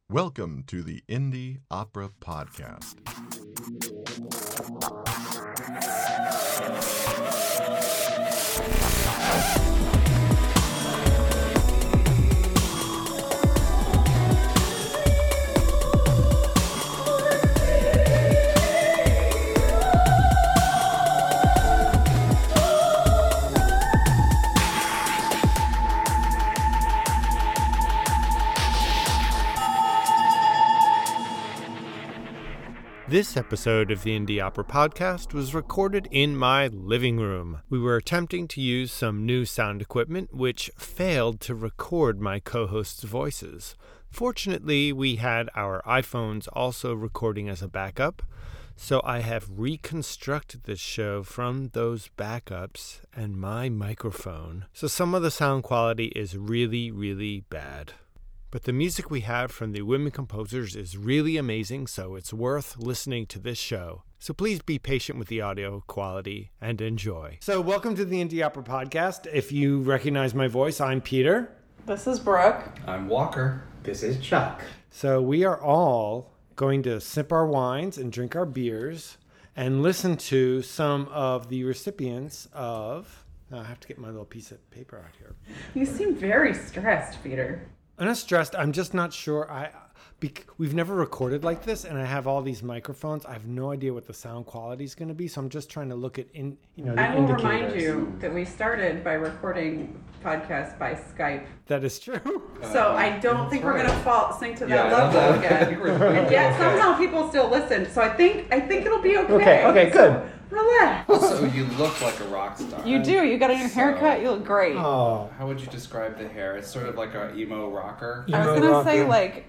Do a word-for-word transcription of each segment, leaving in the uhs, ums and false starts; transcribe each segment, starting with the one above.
Welcome to the Indie Opera Podcast. This episode of the Indie Opera Podcast was recorded in my living room. We were attempting to use some new sound equipment, which failed to record my co-hosts' voices. Fortunately, we had our iPhones also recording as a backup, so I have reconstructed this show from those backups and my microphone. So some of the sound quality is really, really bad. But the music we have from the women composers is really amazing, so it's worth listening to this show. So please be patient with the audio quality and enjoy. So welcome to the Indie Opera Podcast. If you recognize my voice, I'm Peter. This is Brooke. I'm Walker. This is Chuck. So we are all going to sip our wines and drink our beers and listen to some of the recipients of... Now I have to get my little piece of paper out here. You seem very stressed, Peter. I'm not stressed. I'm just not sure. I bec- We've never recorded like this, and I have all these microphones. I have no idea what the sound quality is going to be, so I'm just trying to look at in you know the I will indicators. remind you that we started by recording podcasts by Skype. That is true. So uh, I don't think we're right. going to fall sink to that Yeah, level that, again. And yet somehow people still listen. So I think I think it'll be okay. Okay. Okay. Good. So relax. Also, you look like a rock star. You do. You got a new So- haircut. You look great. Oh. How would you describe the hair? It's sort of like an emo rocker. I was Emo going to say rocker. like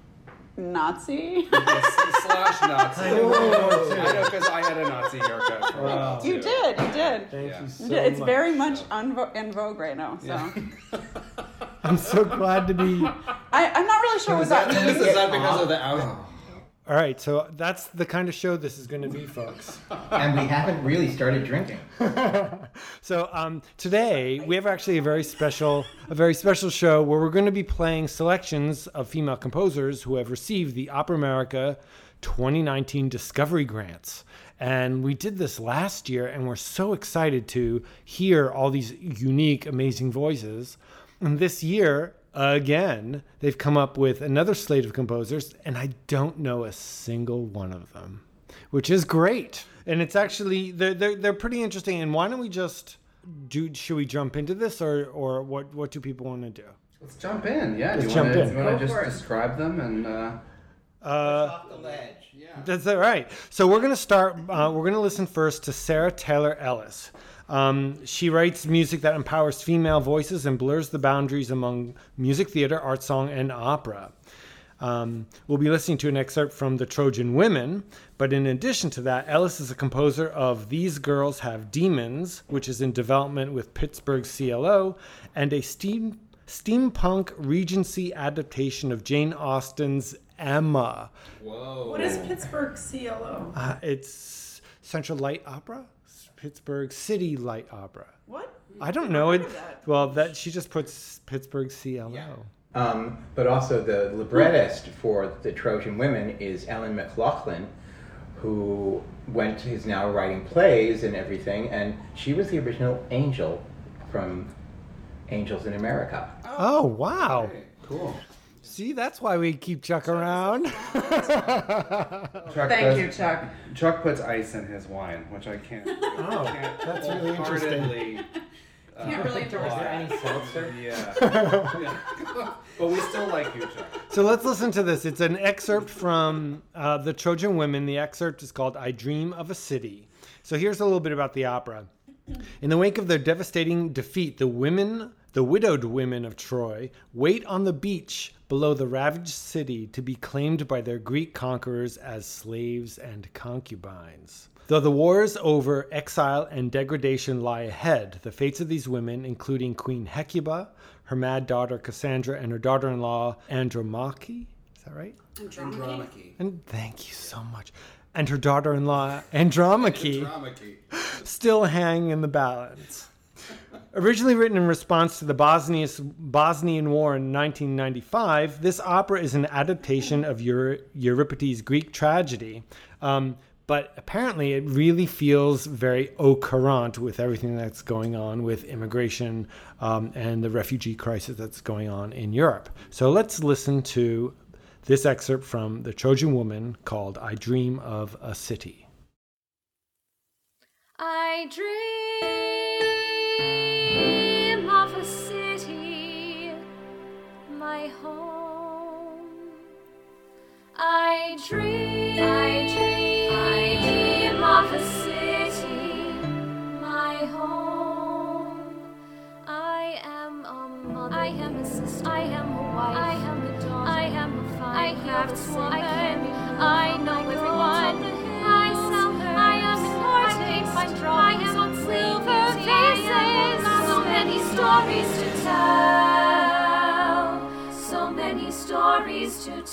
Nazi. Slash Nazi. I know. I know, because I had a Nazi haircut for a while, too. You did. You did. Thank Yeah. you so You did. It's much. very much unvo- in vogue right now. So Yeah. I'm so glad to be. I, I'm not really sure what Is that, that means. is that because of the out? All right. So that's the kind of show this is going to be, folks. And we haven't really started drinking. So um, today we have actually a very special, a very special show where we're going to be playing selections of female composers who have received the Opera America twenty nineteen Discovery Grants. And we did this last year, and we're so excited to hear all these unique, amazing voices. And this year, again, they've come up with another slate of composers, and I don't know a single one of them, which is great. And it's actually, they're, they're, they're pretty interesting. And why don't we just do, should we jump into this, or, or what, what do people want to do? Let's jump in. Yeah. Let's do you jump wanna, in. You want Go to just for it. describe them and... Uh, Uh, Off the ledge. yeah. That's all right. So we're going to start, uh, we're going to listen first to Sarah Taylor Ellis. Um, she writes music that empowers female voices and blurs the boundaries among music, theater, art song, and opera. Um, we'll be listening to an excerpt from The Trojan Women, but in addition to that, Ellis is a composer of These Girls Have Demons, which is in development with Pittsburgh C L O, and a steam, steampunk Regency adaptation of Jane Austen's Emma. Whoa. What is Pittsburgh C L O? Uh, it's Central Light Opera, Pittsburgh City Light Opera. What? I don't know it. heard of that. Well, that she just puts Pittsburgh C L O. Yeah. Um, but also the librettist for The Trojan Women is Ellen McLaughlin, who went is now writing plays and everything, and she was the original Angel from Angels in America. Oh wow! Okay, cool. See, that's why we keep Chuck around. Chuck Thank does- you, Chuck. Chuck puts ice in his wine, which I can't. Oh, can't that's really interesting. wholeheartedly, uh, Can't really endorse Is there that. any seltzer? Yeah. Yeah. But we still like you, Chuck. So let's listen to this. It's an excerpt from uh, The Trojan Women. The excerpt is called "I Dream of a City." So here's a little bit about the opera. In the wake of their devastating defeat, the women, the widowed women of Troy, wait on the beach below the ravaged city to be claimed by their Greek conquerors as slaves and concubines. Though the war is over, exile and degradation lie ahead. The fates of these women, including Queen Hecuba, her mad daughter Cassandra, and her daughter-in-law Andromache, is that right? Andromache. And thank you so much. And her daughter-in-law Andromache Andromache. still hang in the balance. Originally written in response to the Bosnian, Bosnian War in nineteen ninety-five, this opera is an adaptation of Eur- Euripides' Greek tragedy. Um, but apparently it really feels very au courant with everything that's going on with immigration um, and the refugee crisis that's going on in Europe. So let's listen to this excerpt from The Trojan Woman called I Dream of a City. I dream of a city, my home. I dream, I dream, I dream of a city, my home. I am a mother, I am a sister, I am a wife, I am a daughter, I am a father, I craftswoman, I know everyone. I sell her, I am important, I am on silver vases. So many stories to tell, so many stories to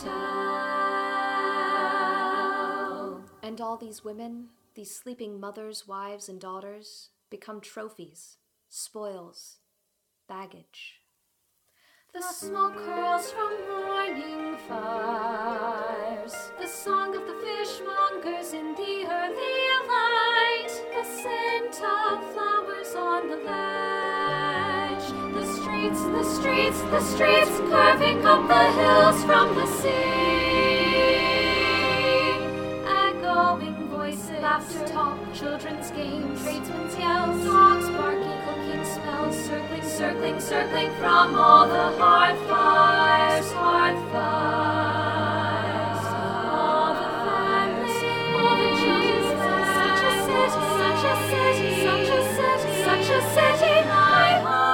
tell. And all these women, these sleeping mothers, wives, and daughters, become trophies, spoils, baggage. The smoke curls from morning fires, the song of the fishmongers in the early light, the scent of flowers on the ledge, the streets, the streets, the streets curving up the hills from the sea, echoing voices, laughter, talk, children's games, tradesmen's yells, dogs barking, cooking smells, circling, circling, circling from all the hearth fires, hearth fires, all the families, all the children. Such a city, such a city, such a city, such a city, my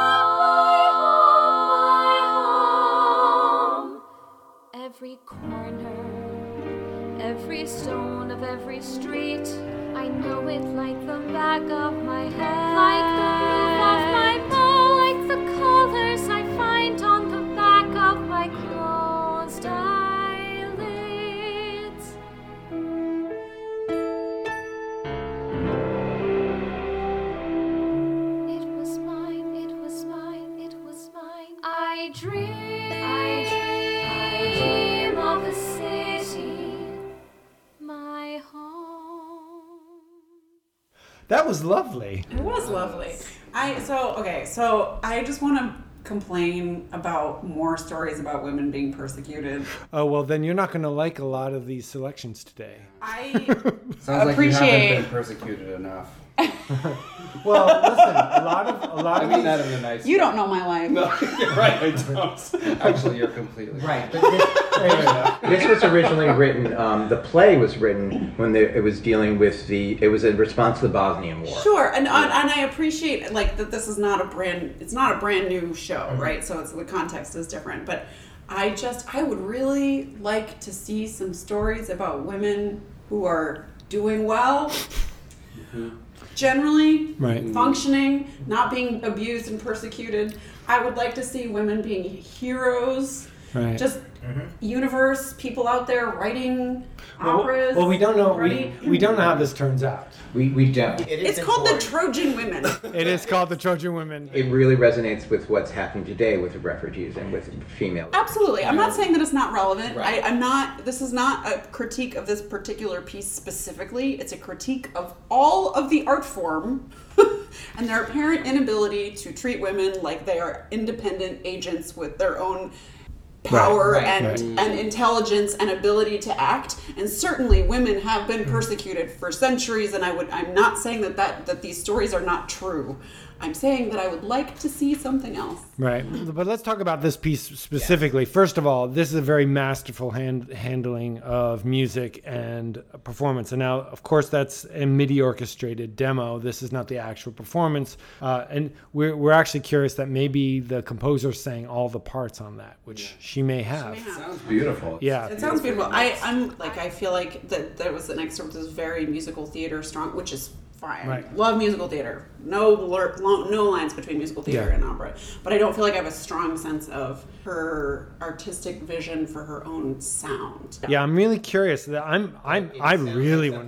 home, my home. Every corner, every stone of every street, I know it like the back of my head, like the roof of my bow, like the colors I find on the back of my closed eyelids. It was mine, it was mine, it was mine. I dream, I dream, I dream of a city, my home. That was lovely. It was lovely. I so okay, so I just want to complain about more stories about women being persecuted. Oh, well, then you're not going to like a lot of these selections today. I Sounds like you appreciate. haven't been persecuted enough. Well, listen, a lot of a lot I of mean these, that in a nice You way. don't know my life. No, you're right, I don't. Actually, you're completely Right, but this, this was originally written, um, the play was written when they, it was dealing with the, it was in response to the Bosnian War. Sure, and and and I appreciate like that. This is not a brand. It's not a brand new show, Mm-hmm. right? So it's the context is different. But I just I would really like to see some stories about women who are doing well. Generally, Right. functioning, not being abused and persecuted. I would like to see women being heroes. Right. Just universe, people out there writing well, operas. well, we don't know. We, writing- we don't know how this turns out. We, we don't. It is It's called the important. Trojan Women. It is called the Trojan Women. It really resonates with what's happening today with the refugees and with female. Absolutely. I'm not saying that it's not relevant. Right. I, I'm not, this is not a critique of this particular piece specifically. It's a critique of all of the art form and their apparent inability to treat women like they are independent agents with their own power Right, and, right. and intelligence and ability to act. And certainly women have been persecuted for centuries, and I would I'm not saying that, that, that these stories are not true. I'm saying that I would like to see something else. Right. But let's talk about this piece specifically. First of all, this is a very masterful hand, handling of music and performance. And now, of course, that's a MIDI orchestrated demo. This is not the actual performance. Uh, and we're, we're actually curious that maybe the composer sang all the parts on that, which she may have. She may have. Sounds beautiful. Yeah. It sounds beautiful. I, I'm like I feel like that there was an excerpt that was very musical theater strong, which is fine. Right. Love musical theater. No lur- lo- no lines between musical theater Yeah. and opera. But I don't feel like I have a strong sense of her artistic vision for her own sound. Yeah, I'm really curious. I'm, I'm, It I sounds like really something want to. I'd want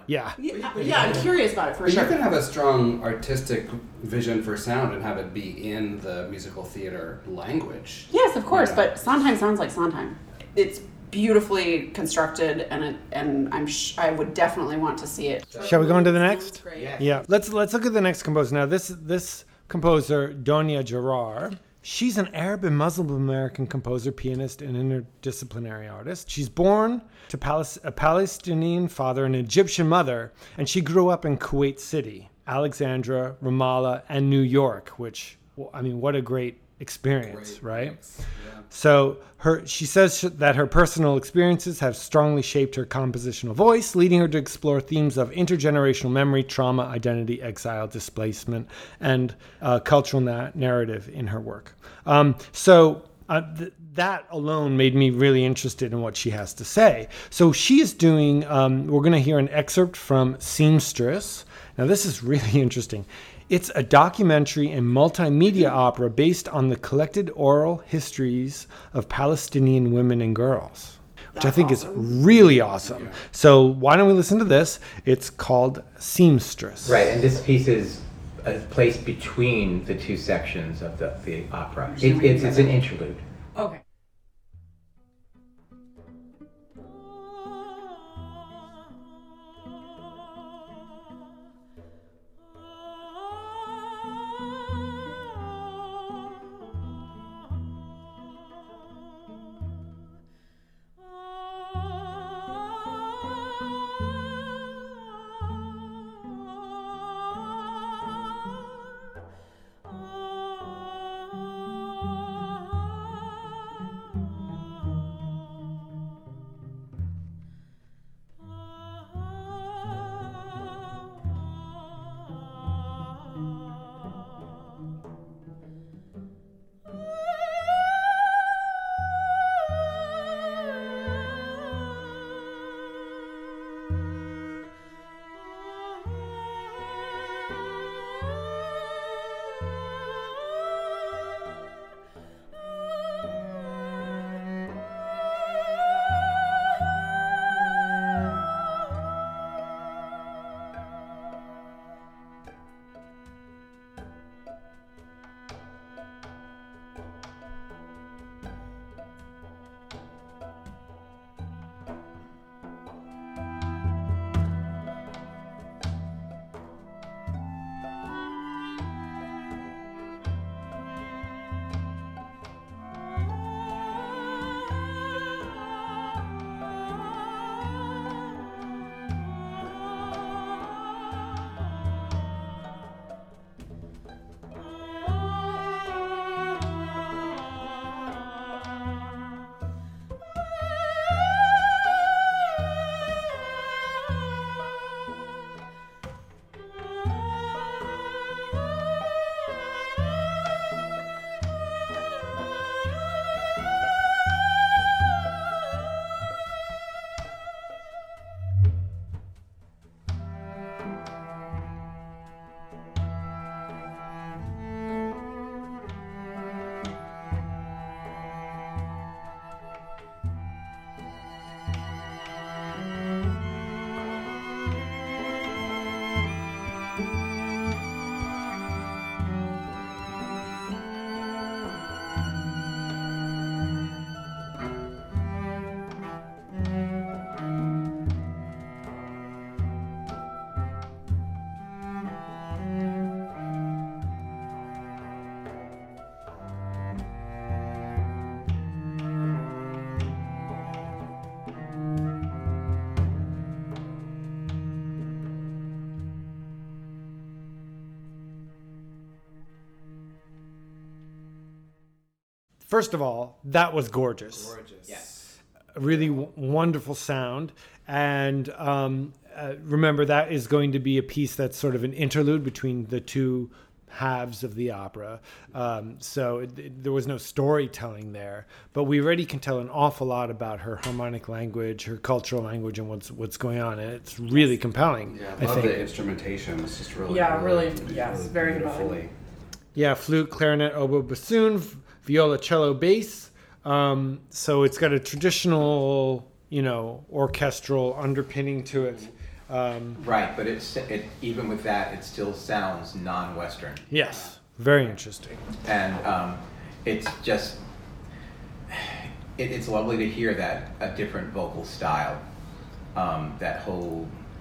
Yeah. Yeah, yeah, I'm curious about it for But sure. you can have a strong artistic vision for sound and have it be in the musical theater language. Yes, of course, Yeah. but Sondheim sounds like Sondheim. It's beautifully constructed, and it, and I'm sh- I would definitely want to see it. Shall we go on to the next? Great. Yeah. Yeah. Let's let's look at the next composer. Now this this composer, Donia Gerard. She's an Arab and Muslim American composer, pianist, and interdisciplinary artist. She's born to Palis- a Palestinian father and an Egyptian mother, and she grew up in Kuwait City, Alexandria, Ramallah, and New York, which, well, I mean, what a great experience, Great right? mix. Yeah. So her, she says that her personal experiences have strongly shaped her compositional voice, leading her to explore themes of intergenerational memory, trauma, identity, exile, displacement, and uh, cultural na- narrative in her work. Um, so uh, th- that alone made me really interested in what she has to say. So she is doing, um, we're going to hear an excerpt from Seamstress. Now this is really interesting. It's a documentary and multimedia opera based on the collected oral histories of Palestinian women and girls, which I think is really awesome. So why don't we listen to this? It's called Seamstress. Right, and this piece is a place between the two sections of the, the opera. It, it's, it's an interlude. Okay. First of all, that was gorgeous. Gorgeous. Yes. A really w- wonderful sound. And um, uh, remember, that is going to be a piece that's sort of an interlude between the two halves of the opera. Um, so it, it, there was no storytelling there. But we already can tell an awful lot about her harmonic language, her cultural language, and what's what's going on. And it's really compelling, Yeah, I love think. the instrumentation. It's just really, Yeah, really, yes, really very beautifully. Yeah, flute, clarinet, oboe, bassoon, v- viola, cello, bass. Um, so it's got a traditional, you know, orchestral underpinning to it. Um, Right, but it's it, even with that, it still sounds non-Western. yes, very interesting. And um, it's just, it, it's lovely to hear that a different vocal style, um, that whole,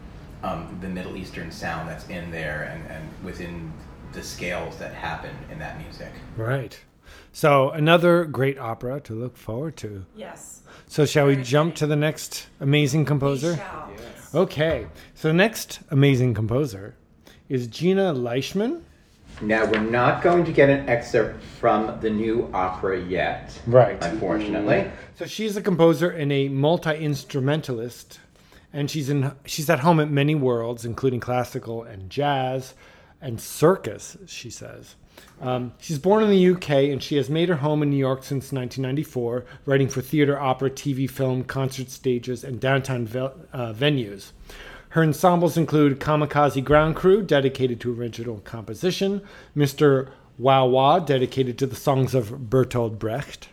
um, the Middle Eastern sound that's in there and, and within the scales that happen in that music. Right. So another great opera to look forward to. Yes. So shall we Very jump exciting. to the next amazing composer? We shall. Okay. So the next amazing composer is Gina Leishman. Now, we're not going to get an excerpt from the new opera yet. Right. Unfortunately. So she's a composer and a multi-instrumentalist, and she's in she's at home at many worlds, including classical and jazz and circus, she says. Um, she's born in the U K, and she has made her home in New York since nineteen ninety-four, writing for theater, opera, T V, film, concert stages, and downtown ve- uh, venues. Her ensembles include Kamikaze Ground Crew, dedicated to original composition, Mister Wow Wow, dedicated to the songs of Bertolt Brecht,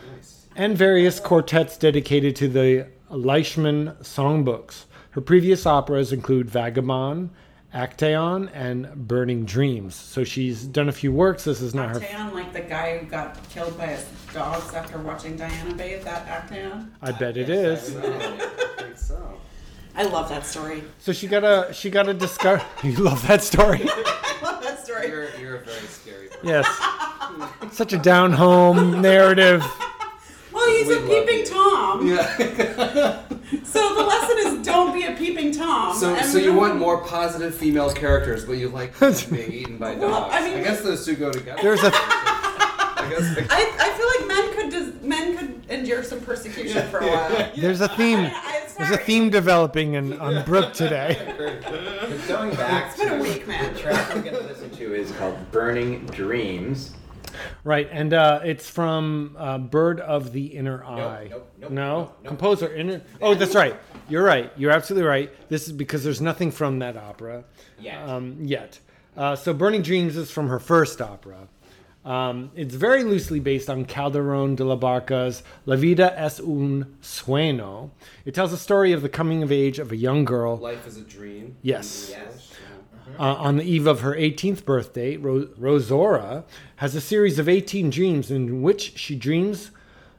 and various quartets dedicated to the Leishman songbooks. Her previous operas include Vagabond, Actaeon, and Burning Dreams. So she's done a few works. This is not her. Actaeon, like the guy who got killed by his dogs after watching Diana bathe, that Actaeon? I bet it is. I think so. I love that story. So she got a she got a discover. You love that story. I love that story. You're, you're a very scary person. Yes. Such a down home narrative. Well, he's We a love peeping you. Tom. Yeah. So the lesson is don't be a peeping Tom. So, And so you don't- want more positive female characters, but you like being eaten by dogs. Well, I mean- guess those two go together. There's a I guess. I, I feel like men could des- men could endure some persecution for a while. there's a theme. I, There's a theme developing in, on Brooke today. But going back It's been a to week, man. the track we're going to listen to is called Burning Dreams. Right, and uh, it's from uh, Bird of the Inner Eye. nope, nope, no, nope, nope. composer inner. Oh, that's right. You're right. You're absolutely right. This is because there's nothing from that opera Yet. um, yet. Uh, so Burning Dreams is from her first opera. Um, it's very loosely based on Calderón de la Barca's La Vida es un Sueño. It tells the story of the coming of age of a young girl. Life is a dream. Yes. Yes. Uh, on the eve of her eighteenth birthday, Ro- Rosora has a series of eighteen dreams in which she dreams,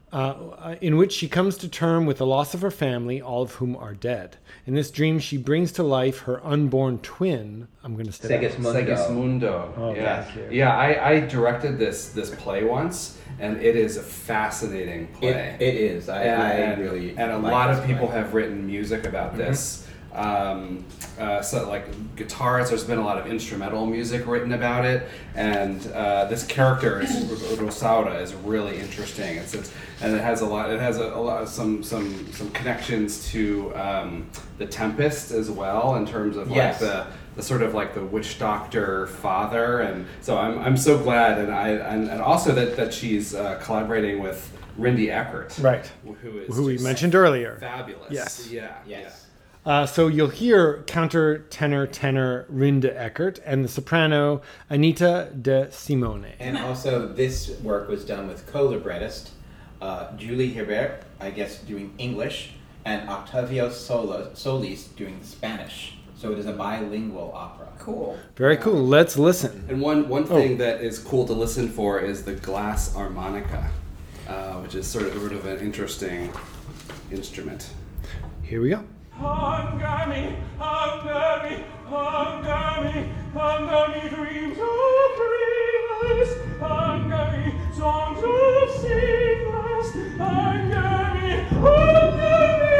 uh, in which she comes to term with the loss of her family, all of whom are dead. In this dream, she brings to life her unborn twin. I'm going to say that. Segismundo. Segismundo. Oh, yeah, thank you. yeah. I, I directed this this play once, and it is a fascinating It, play. it is. I, and, I really and a like lot this of people play. have written music about this. Um, uh, so like guitars, there's been a lot of instrumental music written about it, and uh, this character is Rosaura is really interesting. It's, it's and it has a lot. It has a, a lot of some some some connections to um, the Tempest as well in terms of like Yes. the. The sort of like the witch doctor father, and so I'm I'm so glad, and I and, and also that that she's uh, collaborating with Rindy Eckert, Right. Who is Who we just mentioned earlier. fabulous. Yes. Yeah. Yes. Uh, so you'll hear counter tenor tenor Rinda Eckert and the soprano Anita De Simone. And also, this work was done with co-librettist uh, Julie Hebert, I guess, doing English, and Octavio Solo, Solis doing Spanish. So it is a bilingual opera. Cool. Very cool. Let's listen. And one one Oh. thing that is cool to listen for is the glass harmonica, uh, which is sort of sort of an interesting instrument. Here we go. Hunger me, hunger me, hunger me, hunger me, dreams of dreamless, hunger me, songs of singless, hunger me, hunger me,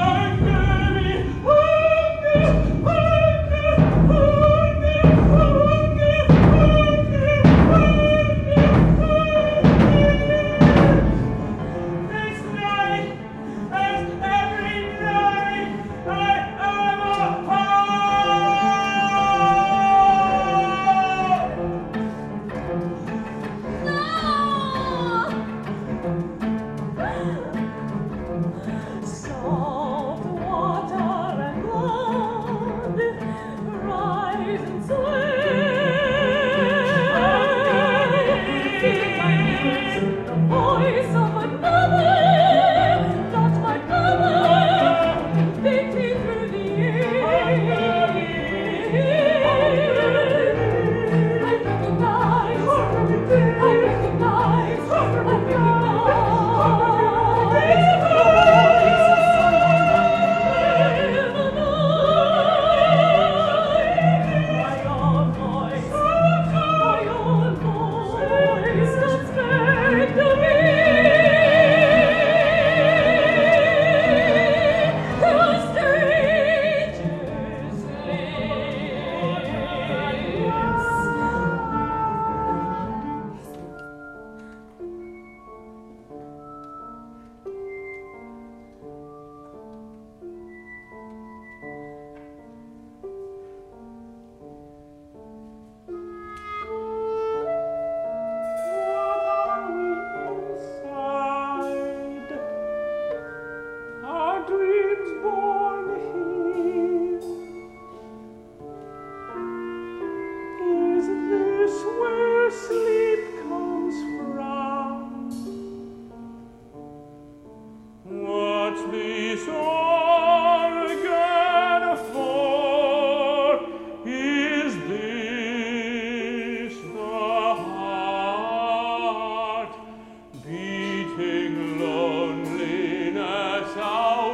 hunger me, hunger, hunger, hunger, hunger, hunger, this night, as every night, I am a No!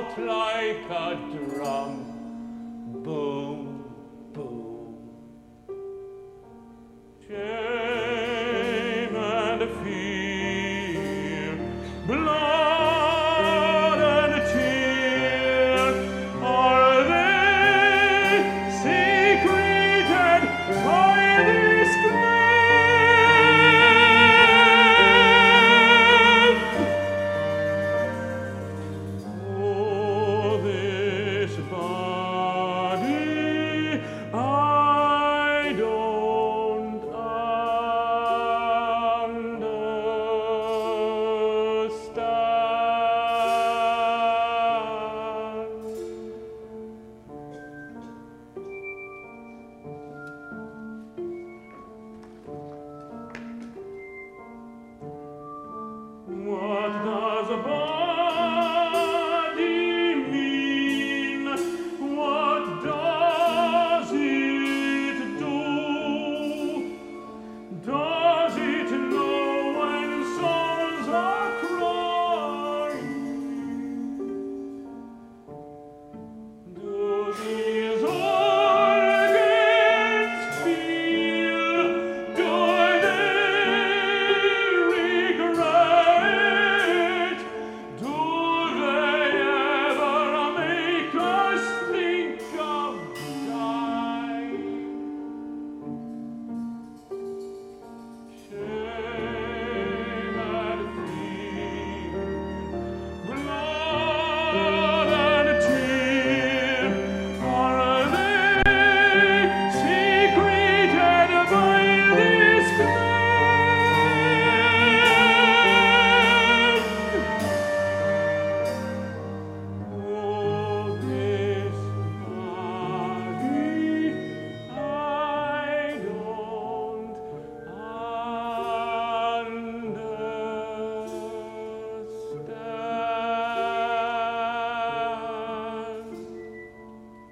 out like a drum. Boom, boom. Shame and fear, blood and tear, are they secreted by this grave? Oh, this body I don't understand. What does a body mean? What does it do? Does it know when souls are crying? Do these organs feel? Do they regret? Do they ever make us think of dying? Shame and fear, blood and tear, are they secreted by this grave? Oh, this body I don't understand.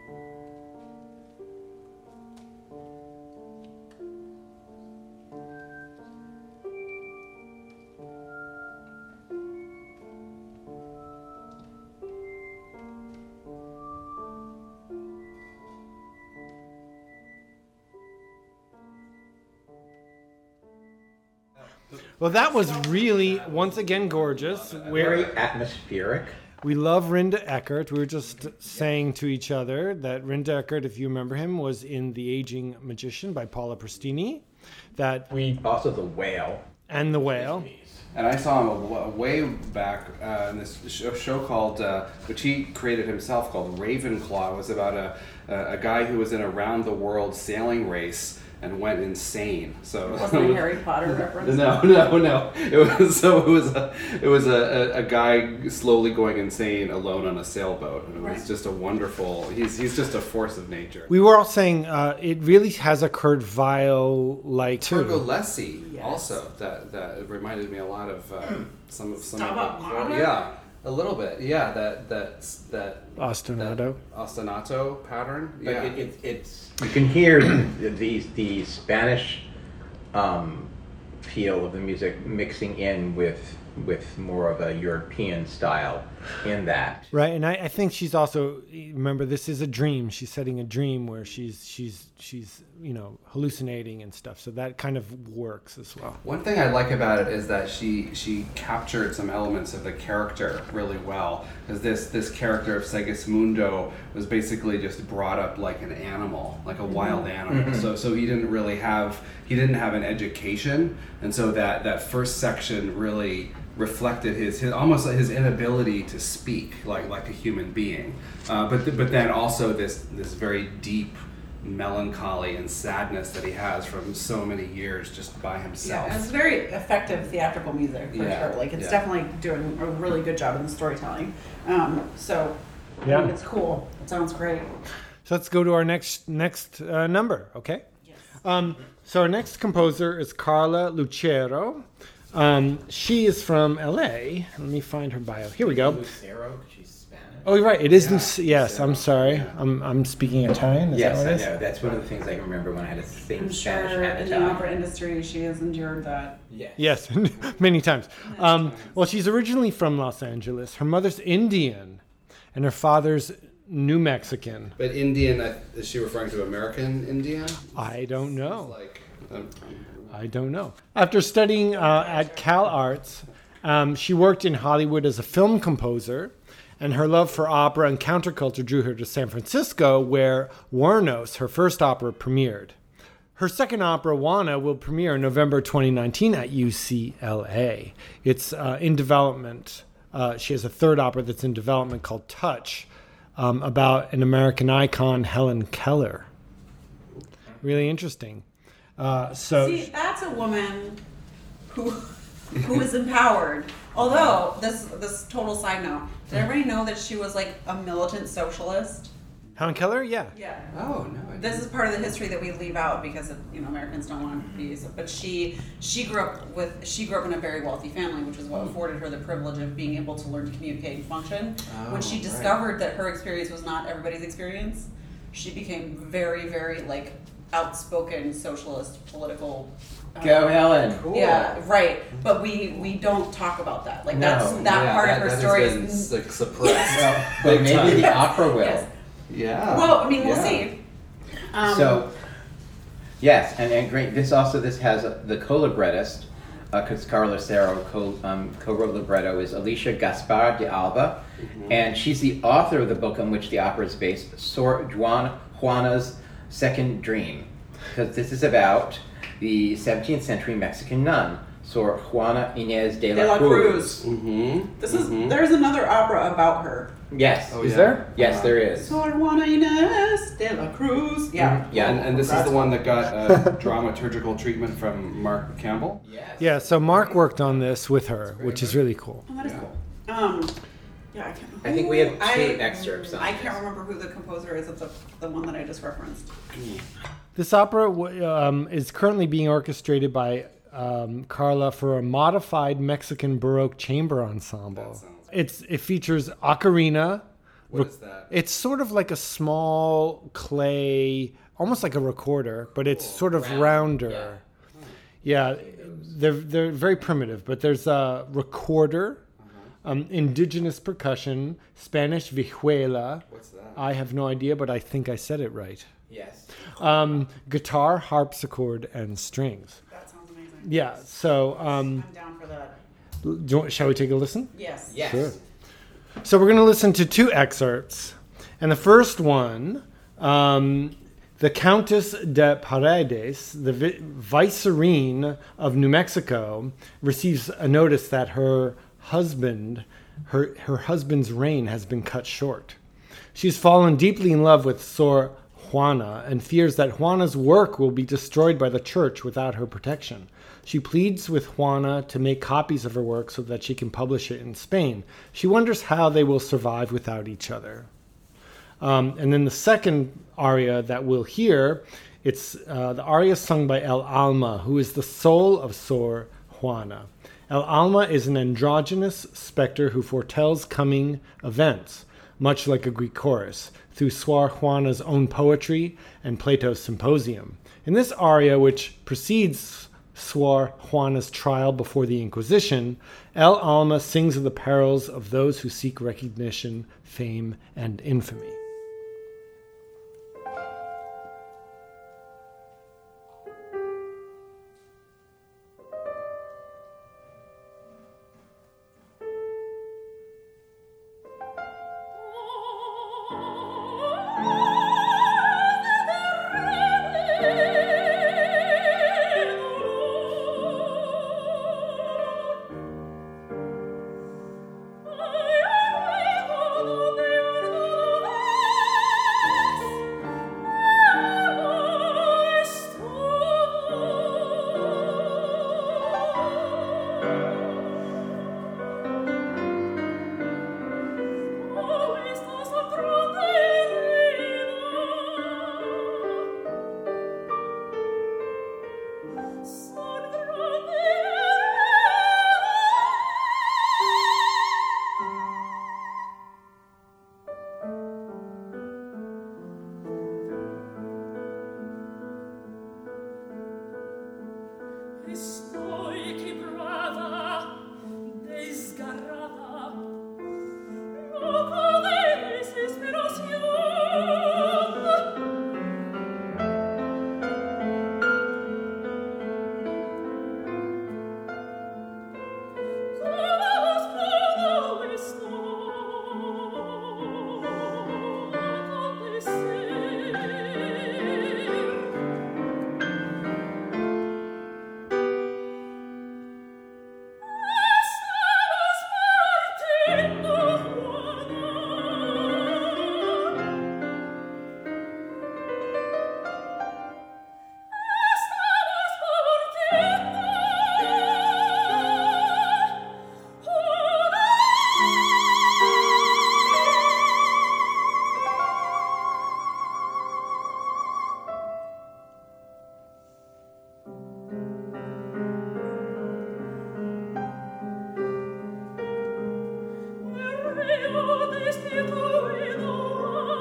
Well, that was really, once again, gorgeous. Very We're, atmospheric. we love Rinda Eckert. We were just saying to each other that Rinda Eckert, if you remember him, was in The Aging Magician by Paula Prestini. That We also The Whale. and The Whale. And I saw him a, a way back uh, in this show, show called, uh, which he created himself, called Ravenclaw. It was about a, a, a guy who was in a round the world sailing race and went insane. So Wasn't a Harry Potter reference? No, no, no. It was so it was a it was a, a, a guy slowly going insane alone on a sailboat. And it was Right. just a wonderful. He's he's just a force of nature. We were all saying uh, it really has a Kurt Weill like too. Pergolesi Yes. also that that reminded me a lot of uh, some of some Stabat of the Mater? yeah a little bit yeah that that that Ostinato. that ostinato pattern But yeah it, it, it's you can hear the, the, the Spanish um, feel of the music mixing in with with more of a European style in that. Right, and I, I think she's also, remember, this is a dream. She's setting a dream where she's she's she's you know hallucinating and stuff. So that kind of works as well. One thing I like about it is that she she captured some elements of the character really well, because this this character of Segismundo was basically just brought up like an animal, like a wild animal. Mm-hmm. So so he didn't really have he didn't have an education, and so that that first section really reflected his, his almost like his inability to speak like like a human being, uh, but th- but then also this this very deep melancholy and sadness that he has from so many years just by himself. Yeah, it's very effective theatrical music for Yeah, sure. Like it's yeah. definitely doing a really good job in the storytelling. Um, so I Yeah. think it's cool. It sounds great. So let's go to our next next uh, number, okay? Um, so our next composer is Carla Lucero. Um, she is from L A. Let me find her bio. Here we go. Lucero, she's Spanish. Oh, you're right. It is. Yeah, Luc- yes, I'm sorry. I'm I'm speaking Italian. Is Yes, that what I it is? know. That's one of the things I can remember when I had to sing I'm Spanish sure and in the Italian. opera industry she has endured that. Yes. Yes, many times. Um, well, she's originally from Los Angeles. Her mother's Indian, and her father's New Mexican. But Indian, uh, is she referring to American Indian? I don't know. Like, um, I don't know. After studying uh, at Cal Arts, um, she worked in Hollywood as a film composer, and her love for opera and counterculture drew her to San Francisco, where Wuornos, her first opera, premiered. Her second opera, Juana, will premiere in November twenty nineteen at U C L A. It's uh, in development. Uh, she has a third opera that's in development called Touch, um, about an American icon, Helen Keller. Really interesting. Uh, so See, that's a woman who who is empowered. Although, this this total side note, did everybody know that she was like a militant socialist? Helen Keller, yeah. Yeah. oh, no. I This is part of the history that we leave out because you know Americans don't want to be. But she she grew up with she grew up in a very wealthy family, which is what afforded her the privilege of being able to learn to communicate and function. Oh, when she right. discovered that her experience was not everybody's experience, she became very very like outspoken socialist political. um, Go Helen. Cool. Yeah, right. But we we don't talk about that. Like No. that's that Yeah, part that, of her that story has been, is. like, suppressed. Well, but Big maybe time. the opera will. Yes. Yeah. Well, I mean, we'll Yeah. see. Um, So, yes, and, and great. This also this has uh, the co-librettist, because Carlos Cerro co um, co-wrote libretto, is Alicia Gaspar de Alba, and she's the author of the book on which the opera is based, Sor Juan Juana's Second Dream, because this is about the seventeenth century Mexican nun, Sor Juana Inés de la, De la Cruz. Cruz. Mm-hmm. This is Mhm. there's another opera about her. Yes, Oh, is yeah. there? Yes, Uh, there is. Sor Juana Inés de la Cruz. Yeah. Yeah, And, and this is the one that got uh, dramaturgical treatment from Mark Campbell. Yes. Yeah, so Mark worked on this with her, which is really cool. Oh, that is Yeah. cool. Um, yeah, I can't. I think we have I- two excerpts on I this. can't remember who the composer is of the the one that I just referenced. This opera w- um, is currently being orchestrated by um, Carla for a modified Mexican Baroque chamber ensemble. That sounds- It's it features ocarina. What is that? It's sort of like a small clay, almost like a recorder, but it's sort of Round, rounder. Yeah, they're they're very primitive, but there's a recorder, um, indigenous percussion, Spanish vihuela. What's that? I have no idea, but I think I said it right. Yes. Um, guitar, harpsichord, and strings. That sounds amazing. Yeah. So, um, I'm down for that. do you want- shall we take a listen? Yes. Yes. Sure. So we're going to listen to two excerpts, and the first one, um, the Countess de Paredes, the vi- vicereine of New Mexico, receives a notice that her husband, her her husband's reign has been cut short. She's fallen deeply in love with Sor Juana and fears that Juana's work will be destroyed by the church without her protection. She pleads with Juana to make copies of her work so that she can publish it in Spain. She wonders how they will survive without each other. Um, and then the second aria that we'll hear, it's uh, the aria sung by El Alma, who is the soul of Sor Juana. El Alma is an androgynous specter who foretells coming events, much like a Greek chorus, through Sor Juana's own poetry and Plato's Symposium. In this aria, which precedes Sor Juana's trial before the Inquisition, El Alma sings of the perils of those who seek recognition, fame, and infamy. I am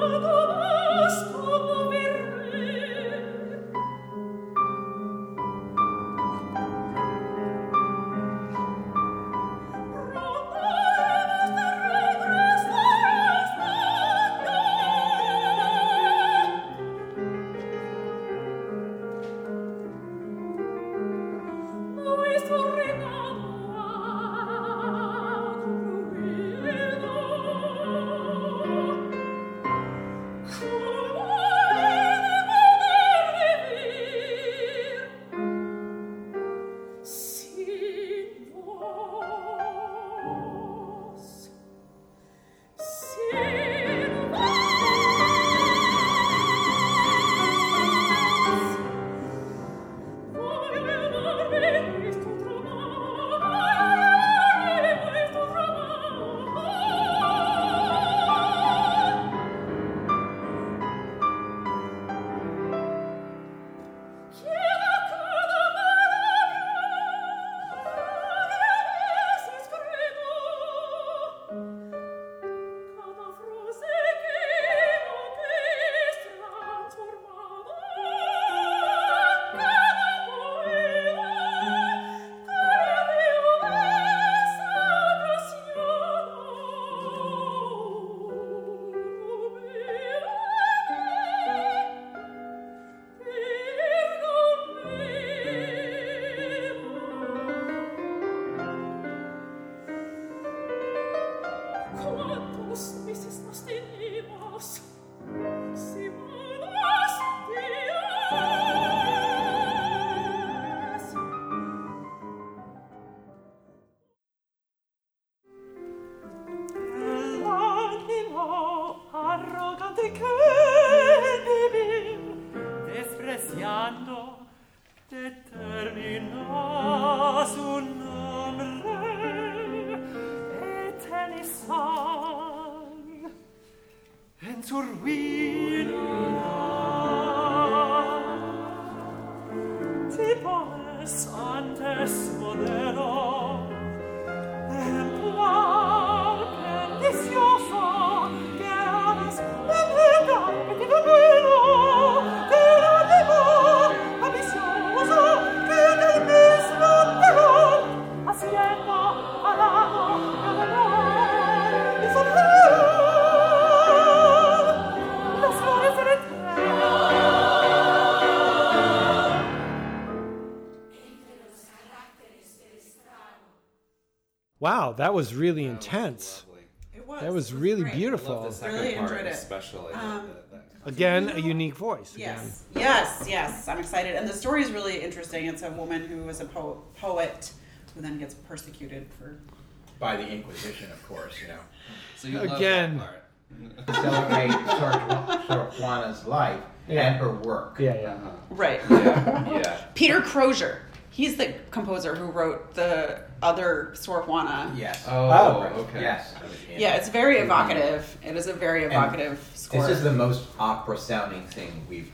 Wow, that was really intense. It was. That was It was really great. beautiful. I love the second Really part enjoyed it. especially. Um, the- the- Again, a unique voice. Again. Yes, yes, yes. I'm excited, and the story is really interesting. It's a woman who was a po- poet who then gets persecuted for. By the Inquisition, of course, you know. So you love Again. that part. To celebrate Sor, Sor Juana's life and her work. Yeah, yeah. Uh-huh. Right. Yeah, yeah. Peter Crozier. He's the composer who wrote the other Sor Juana. Yes. Oh, Oh, okay. Yes. Yeah, it's very evocative. It is a very evocative score. This is the most opera sounding thing we've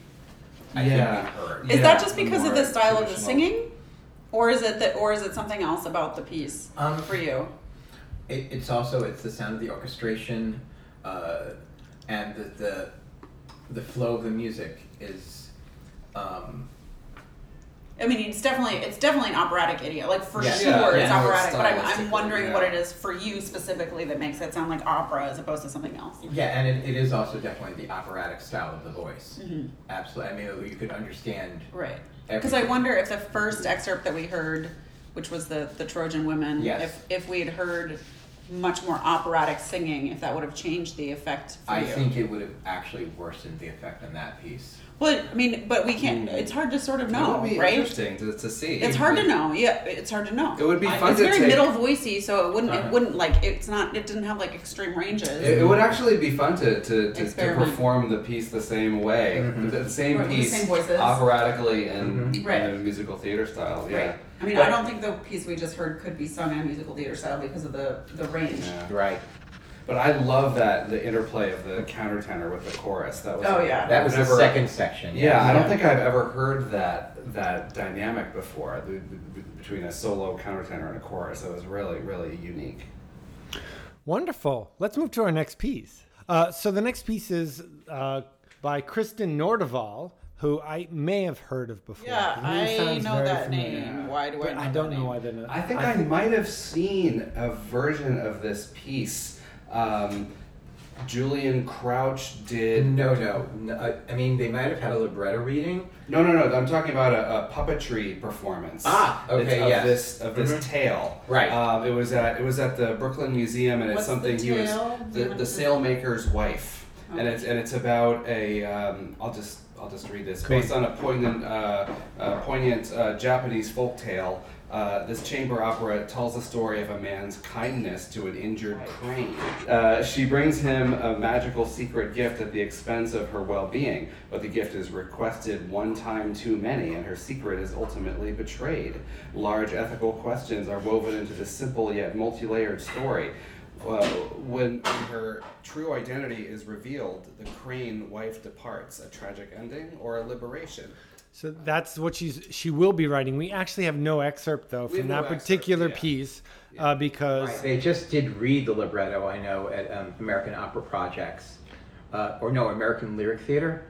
I Yeah. think we've heard. Is Yeah, that just because of more the style of the traditional. singing, or is it that, or is it something else about the piece Um, for you? It, it's also it's the sound of the orchestration, uh, and the, the the flow of the music is. Um, I mean, it's definitely it's definitely an operatic idiom. Like for Yeah. sure, Yeah, it's yeah. operatic. But I'm, I'm Stylistically, wondering yeah. what it is for you specifically that makes it sound like opera as opposed to something else. yeah, and it, it is also definitely the operatic style of the voice. Mm-hmm. Absolutely. I mean, you could understand. Right. Because I wonder if the first excerpt that we heard, which was the the Trojan Women, Yes. if if we had heard much more operatic singing, if that would have changed the effect for I you. think it would have actually worsened the effect on that piece. Well, I mean, but we can't. It's hard to sort of know, It would be right? interesting to, to see. It's hard to know. Yeah, it's hard to know. It would be I- fun It's to very take- middle voicey, so it wouldn't. Uh-huh. It wouldn't like. It's not. It didn't have like extreme ranges. It, it would actually be fun to, to, to, to Experiment. perform the piece the same way, Mhm. the, the same Right, with the piece, same voices. operatically and Mhm. Right. in a musical theater style. Yeah. Right. I mean, But- I don't think the piece we just heard could be sung in a musical theater style because of the the range. Yeah. Right. But I love that the interplay of the countertenor with the chorus. That was Oh, yeah. That was the never- second section. Yeah, I don't Yeah. think I've ever heard that that dynamic before the, the, between a solo countertenor and a chorus. It was really really unique. Wonderful. Let's move to our next piece. Uh, so the next piece is uh, by Kristen Nordahl, who I may have heard of before. Yeah, The name I sounds know very that familiar. name. Why do I But know I don't that know name? why they're not. I think I, might have seen a version of this piece. Um, Julian Crouch did. No, no, no. I- I mean, they might have had a libretto reading. No, no, no. I'm talking about a, a puppetry performance. Ah, okay, It's of yes. this of this Mhm. tale. Right. Um, it was at it was at the Brooklyn Museum, and it's What's the something he was tale? the the sailmaker's wife, and Okay. it's and it's about a. Um, I'll just I'll just read this. Cool. Based on a poignant uh, uh, poignant uh, Japanese folk tale. Uh, this chamber opera tells the story of a man's kindness to an injured crane. Uh, she brings him a magical secret gift at the expense of her well-being, but the gift is requested one time too many, and her secret is ultimately betrayed. Large ethical questions are woven into this simple yet multi-layered story. Uh, when, when her true identity is revealed, the crane wife departs. A tragic ending or a liberation? So that's what she's she will be writing. We actually have no excerpt though We from have that no excerpt, particular yeah. piece uh, because Right. They just did read the libretto, I know, at um, American Opera Projects. Uh, or no, American Lyric Theater?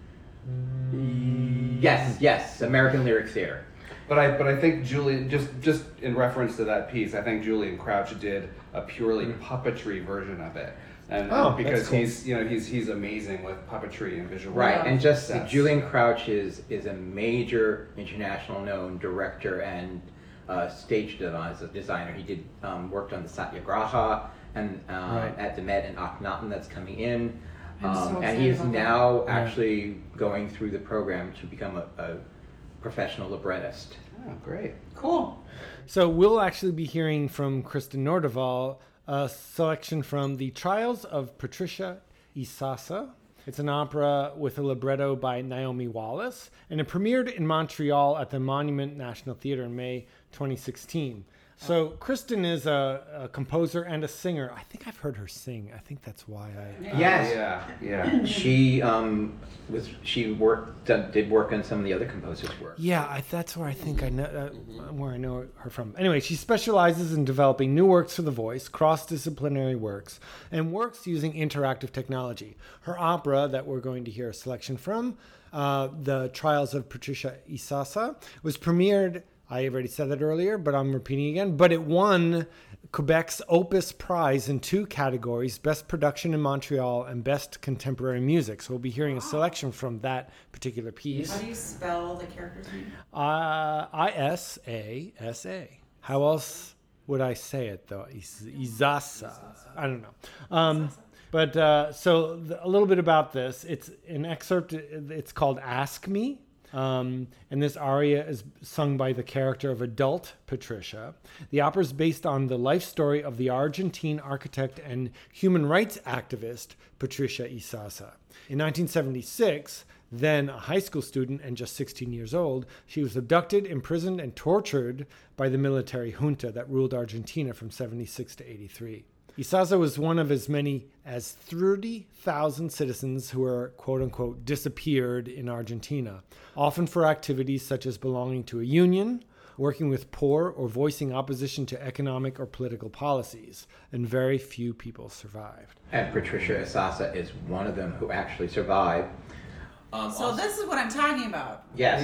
Yes, yes, American Lyric Theater. But I but I think Julian, just just in reference to that piece, I think Julian Crouch did a purely puppetry version of it, and Oh, and because that's cool. he's you know he's he's amazing with puppetry and visual. Right, and just sets. Julian Crouch is, is a major international known director and uh, stage devis- designer. He did um, worked on the Satyagraha and um, Right. at the Met and Akhenaten that's coming in. I'm so Um, and he excited is about that. now Yeah. actually going through the program to become a, a professional librettist. Oh, great. Cool. So we'll actually be hearing from Kristen Nordahl a selection from The Trials of Patricia Isasa. It's an opera with a libretto by Naomi Wallace, and it premiered in Montreal at the Monument National Theatre in May twenty sixteen. So Kristen is a, a composer and a singer. I think I've heard her sing. I think that's why I... Yes, Yeah, yeah. she um, was. She worked did did work on some of the other composers' work. Yeah, I, that's where I think I know uh, where I know her from. Anyway, she specializes in developing new works for the voice, cross-disciplinary works, and works using interactive technology. Her opera that we're going to hear a selection from, uh, The Trials of Patricia Isasa, was premiered. I already said that earlier, but I'm repeating again. But it won Quebec's Opus Prize in two categories, Best Production in Montreal and Best Contemporary Music. So we'll be hearing a selection from that particular piece. How do you spell the character's name? Uh, I S A S A. How else would I say it, though? Is- Isasa. I don't know. Um, but uh, so th- a little bit about this. It's an excerpt. It's called Ask Me. Um, and this aria is sung by the character of adult Patricia. The opera is based on the life story of the Argentine architect and human rights activist Patricia Isasa. In nineteen seventy-six, then a high school student and just sixteen years old, she was abducted, imprisoned, and tortured by the military junta that ruled Argentina from seventy-six to eighty-three. Isasa was one of as many as thirty thousand citizens who were, quote-unquote, disappeared in Argentina, often for activities such as belonging to a union, working with poor, or voicing opposition to economic or political policies, and very few people survived. And Patricia Isasa is one of them who actually survived. Um, So also- this is what I'm talking about. Yes,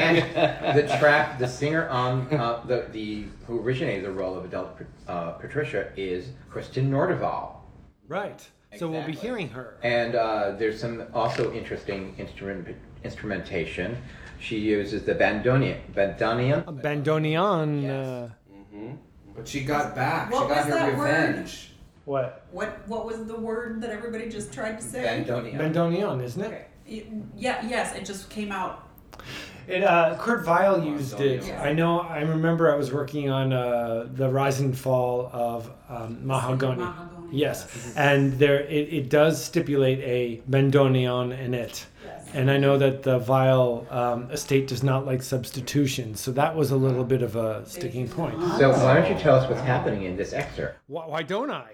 and the track, the singer on uh, the the who originated the role of adult uh, Patricia is Kristen Nordahl, Right. So we'll be Exactly. hearing her. and uh, there's some also interesting instrument instrumentation. She uses the bandoneon, bandoneon. A bandoneon. Yes. Uh, hmm But she got back. What she got was her that word? revenge. what? What what was the word that everybody just tried to say? Bandoneon. Bandoneon, isn't it? Okay. It- yeah, yes, it just came out. It, uh, Kurt Weill used it. Yes. I know. I remember I was working on uh, the rise and fall of um, mahogany. Mahogany. Yes, and there it, it does stipulate a bandoneon in it. Yes. And I know that the Weill um, estate does not like substitutions, so that was a little bit of a sticking point. So why don't you tell us what's happening in this excerpt? Why, why don't I?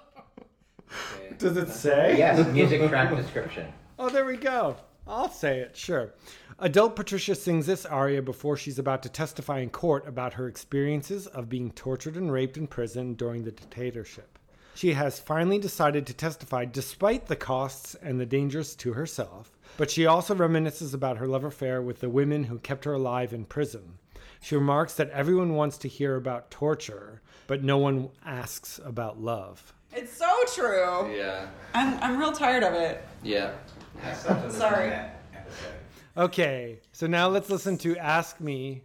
Does it say? Yes, music track description. Oh, there we go. I'll say it, sure. Adult Patricia sings this aria before she's about to testify in court about her experiences of being tortured and raped in prison during the dictatorship. She has finally decided to testify despite the costs and the dangers to herself. But she also reminisces about her love affair with the women who kept her alive in prison. She remarks that everyone wants to hear about torture, but no one asks about love. It's so true. Yeah. I'm, I'm real tired of it. Yeah. Sorry. Okay, so now let's listen to Ask Me.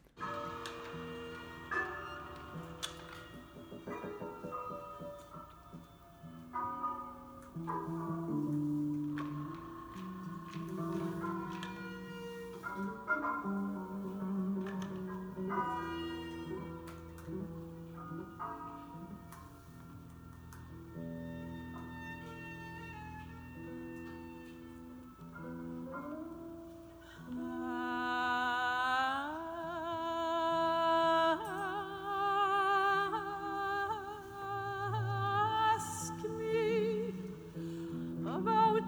Ask me about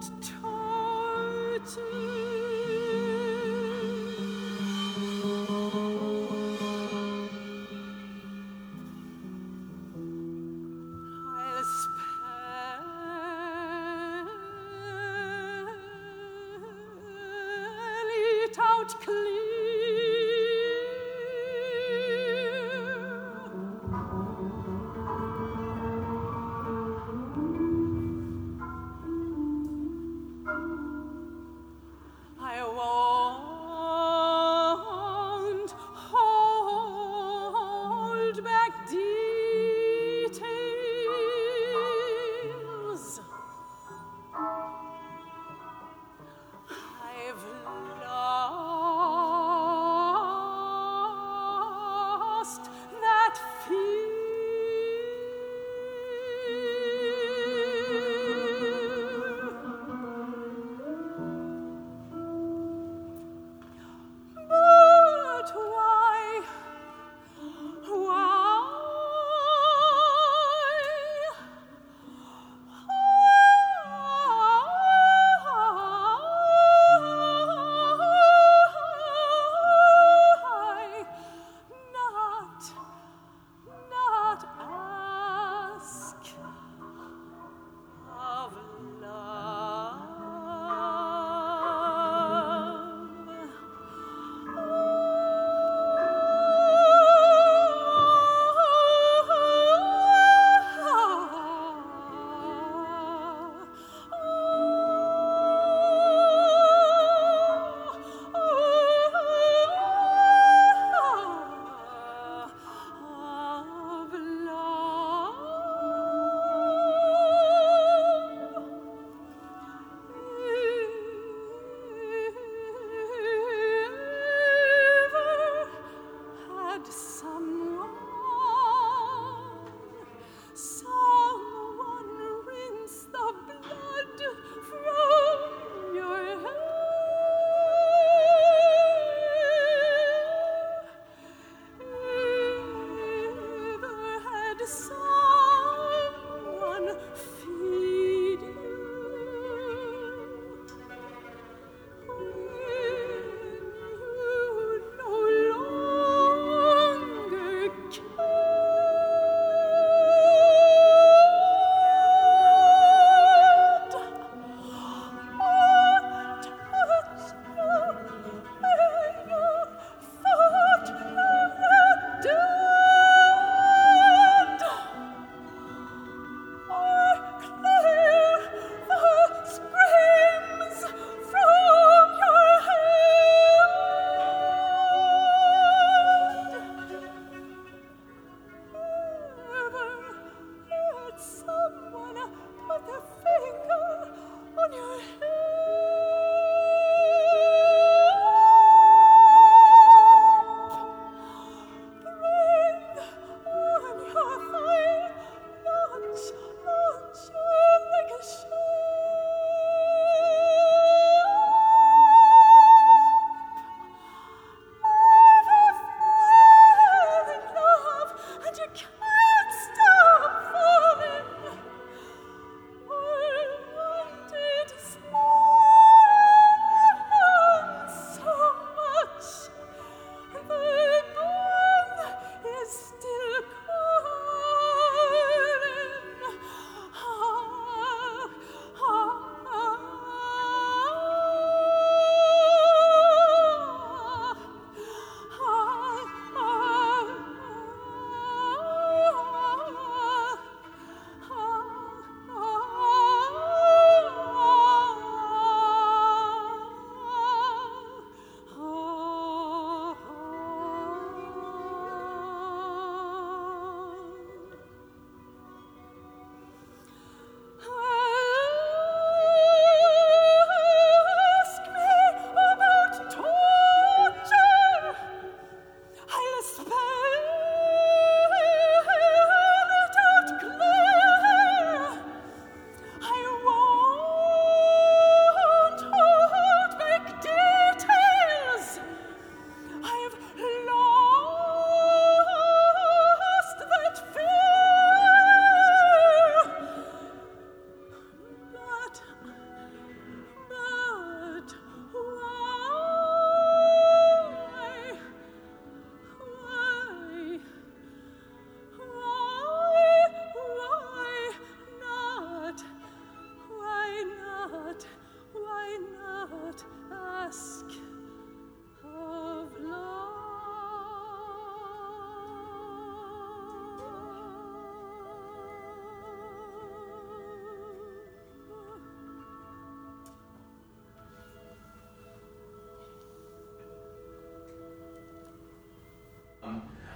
I'll spell it out clear.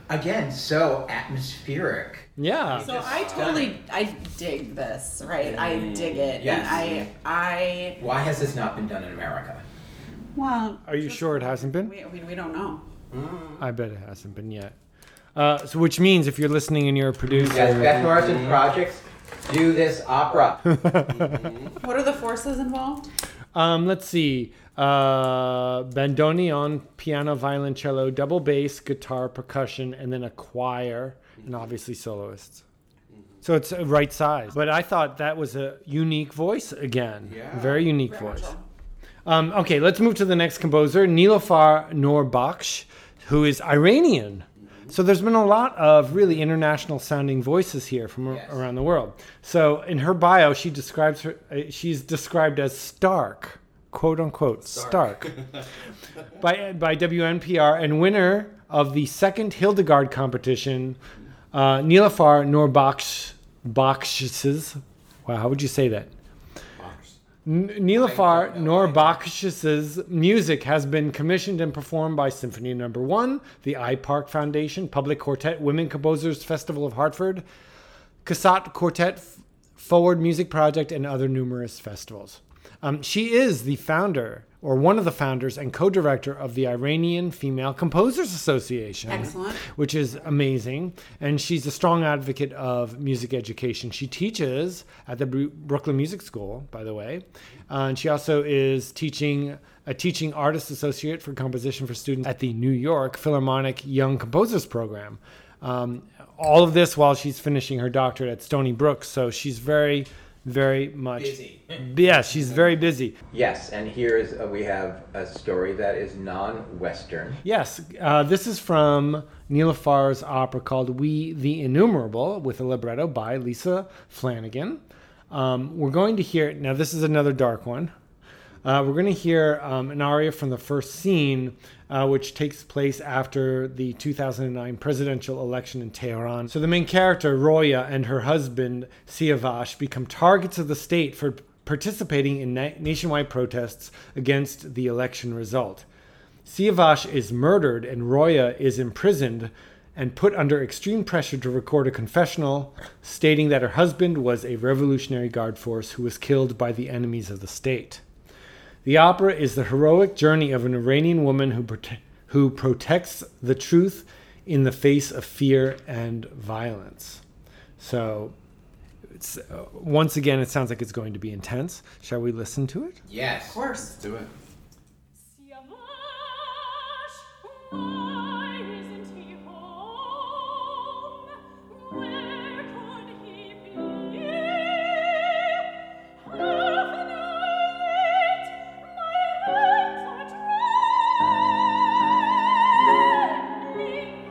again, so atmospheric. Yeah. So I totally, I dig this, right? I dig it. Yes. And I, I, Why has this not been done in America? well. Are you sure it hasn't been? We, we, we don't know. I bet it hasn't been yet. Uh, so which means if you're listening and you're a producer... Yes, Beth Morrison Projects, do this opera. What are the forces involved? Um, let's see. Uh, bandoneon, piano, violoncello, double bass, guitar, percussion, and then a choir, and obviously soloists. So it's a right size. But I thought that was a unique voice again. Yeah. Very unique voice. Um, okay, let's move to the next composer, Nilofar Norbakhsh, who is Iranian. So there's been a lot of really international sounding voices here from Yes. around the world. So in her bio, she describes her, uh, she's described as stark, quote unquote, stark, by, by W N P R, and winner of the second Hildegard competition, uh, Nilofar Norbakhsh, Bakhsh's, wow, how would you say that? N- Nilofar Norbakhsh's music has been commissioned and performed by Symphony Number One, the I Park Foundation, Public Quartet, Women Composers Festival of Hartford, Cassatt Quartet, F- Forward Music Project, and other numerous festivals. Um, she is the founder, or one of the founders and co-director of the Iranian Female Composers Association. Excellent. Which is amazing. And she's a strong advocate of music education. She teaches at the Bru- Brooklyn Music School, by the way. Uh, and she also is teaching a teaching artist associate for composition for students at the New York Philharmonic Young Composers Program. Um, all of this while she's finishing her doctorate at Stony Brook. So she's very, very much Busy. Yeah, she's very busy. Yes, and here is uh, we have a story that is non-Western. Yes, uh, this is from Nilofar's opera called We the Innumerable, with a libretto by Lisa Flanagan. Um, we're going to hear, now this is another dark one. Uh, we're going to hear um, an aria from the first scene, uh, which takes place after the two thousand nine presidential election in Tehran. So the main character, Roya, and her husband, Siavash, become targets of the state for participating in na- nationwide protests against the election result. Siavash is murdered and Roya is imprisoned and put under extreme pressure to record a confessional stating that her husband was a Revolutionary Guard force who was killed by the enemies of the state. The opera is the heroic journey of an Iranian woman who prote- who protects the truth in the face of fear and violence. So, it's, uh, once again, it sounds like it's going to be intense. Shall we listen to it? Yes. Of course. Do it. Why isn't he home? Where could he be? Half an night, my hands are trembling,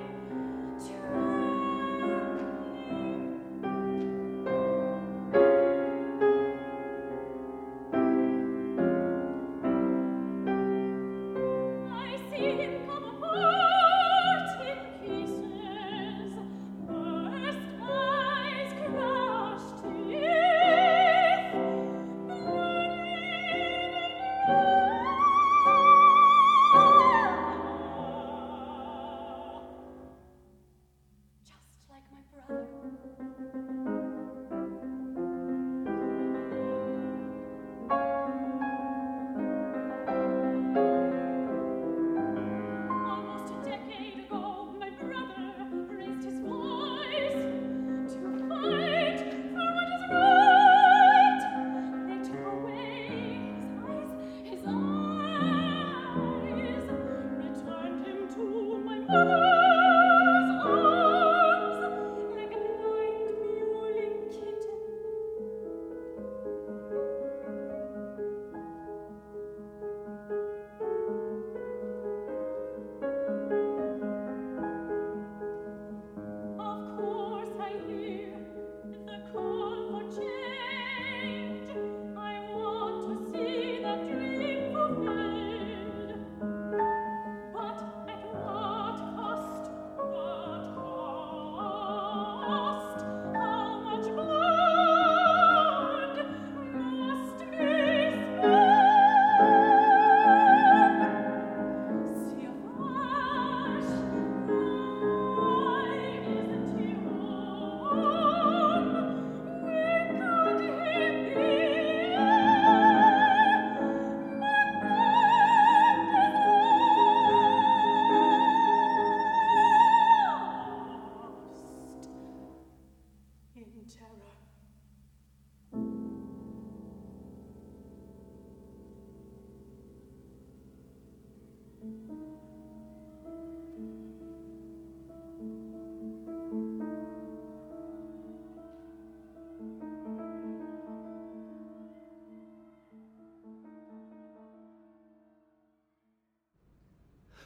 trembling.